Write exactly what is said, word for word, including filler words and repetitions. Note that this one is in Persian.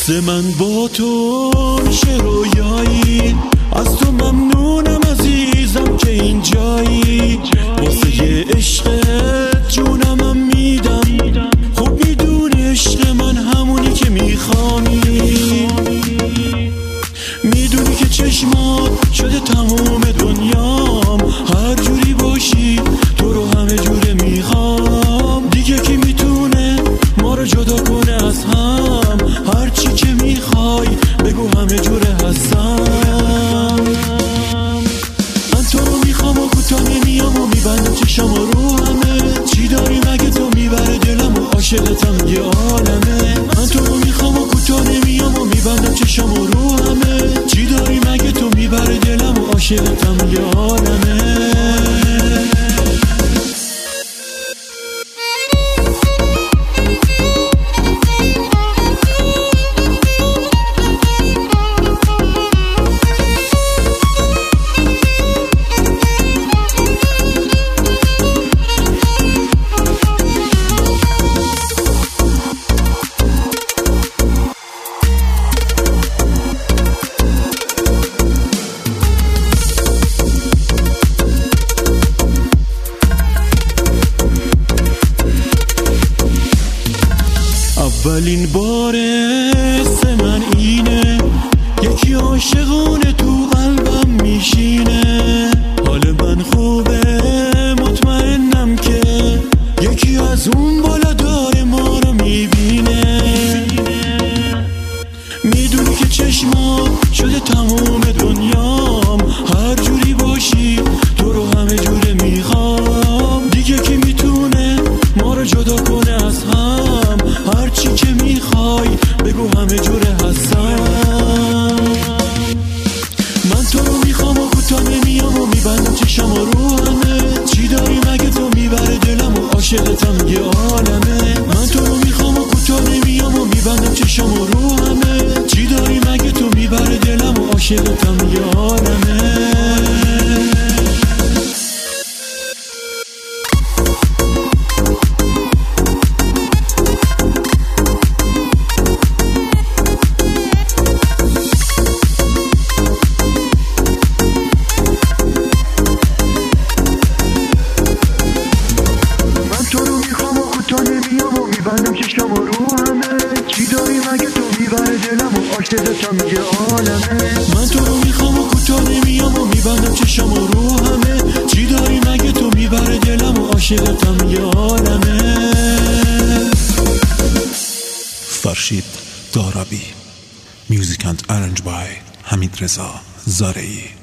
واسه من با تو میشه رویایی، از تو ممنونم عزیزم که اینجایی، واسه یه عشقت جونمم میدم، خوب میدونی عشق من همونی که میخوانی، میدونی که چشمات شده تموم دنیام، هر جوری باشی تو رو همه جوره میخوام، دیگه کی میتونه ما رو جدا کنه از هم، هر چی که میخوای بگو همه جوره هستم. من تو رو میخوام و کوتاه نمیام و میبندم چشم رو همه، چی داری مگه تو میبره دلم و عاشقتم یه عالمه. من تو رو میخوام و کوتاه نمیام و میبندم چشم رو همه، چی داری مگه تو میبره دلم و عاشقتم یه عالمه. اولین بار سه من اینه، یکی عاشقونه تو قلبم میشینه، حال من خوبه مطمئنم که یکی از اون بالا داره ما رو میبینه، میدونی که چشمات شده تموم دنیام، هر جوری باشی تو رو همه جوره میخوام، دیگه کی میتونه ما رو جدا کنه از هم، هر چی که میخوای بگو همه جوره هستم. من تو رو میخوام و کوتاه نمیام و میبندم چشم رو همه، چی داری مگه تو میبره دلم و عاشقتم یه عالمه. من تو رو میخوام و کوتاه نمیام و میبندم چشم رو همه، چی داری مگه تو میبره دلم و عاشقتم یه عالمه. بندم چشم رو همه، چی داری مگه تو میبره دلم و عاشقتم یه عالمه. من تو رو میخوام و کوتاه نمیام و میبندم چشم رو همه، چی داری مگه تو میبره دلم و عاشقتم یه عالمه. فرشید دارابی. Music and arranged by حمید رضا زارعی.